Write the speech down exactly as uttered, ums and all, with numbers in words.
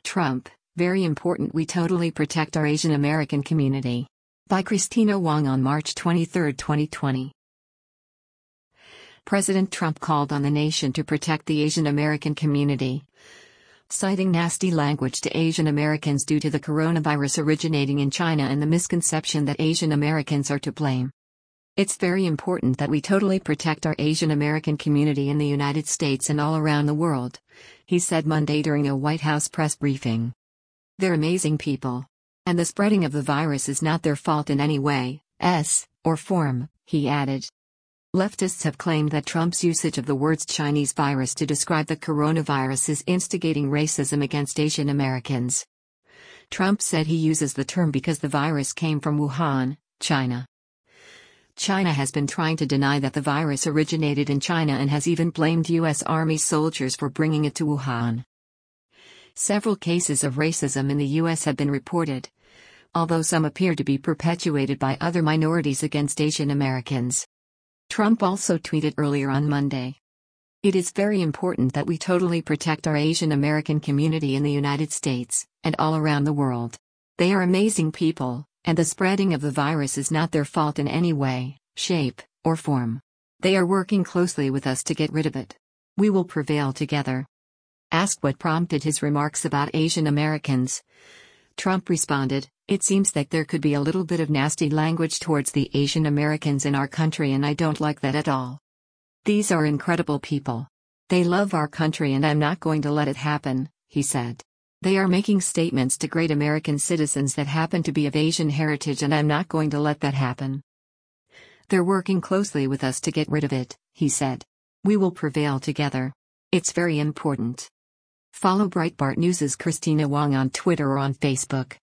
Trump, very important we totally protect our Asian American community. By Christina Wong on March twenty-third, twenty twenty. President Trump called on the nation to protect the Asian American community, citing nasty language to Asian Americans due to the coronavirus originating in China and the misconception that Asian Americans are to blame. It's very important that we totally protect our Asian American community in the United States and all around the world, he said Monday during a White House press briefing. They're amazing people. And the spreading of the virus is not their fault in any way, s, or form, he added. Leftists have claimed that Trump's usage of the words Chinese virus to describe the coronavirus is instigating racism against Asian Americans. Trump said he uses the term because the virus came from Wuhan, China. China has been trying to deny that the virus originated in China and has even blamed U S Army soldiers for bringing it to Wuhan. Several cases of racism in the U S have been reported, although some appear to be perpetuated by other minorities against Asian Americans. Trump also tweeted earlier on Monday. It is very important that we totally protect our Asian American community in the United States, and all around the world. They are amazing people, and the spreading of the virus is not their fault in any way, shape, or form. They are working closely with us to get rid of it. We will prevail together. Asked what prompted his remarks about Asian Americans, Trump responded, "It seems that there could be a little bit of nasty language towards the Asian Americans in our country and I don't like that at all. These are incredible people. They love our country and I'm not going to let it happen," he said. "They are making statements to great American citizens that happen to be of Asian heritage and I'm not going to let that happen. They're working closely with us to get rid of it," he said. "We will prevail together. It's very important." Follow Breitbart News' Christina Wong on Twitter or on Facebook.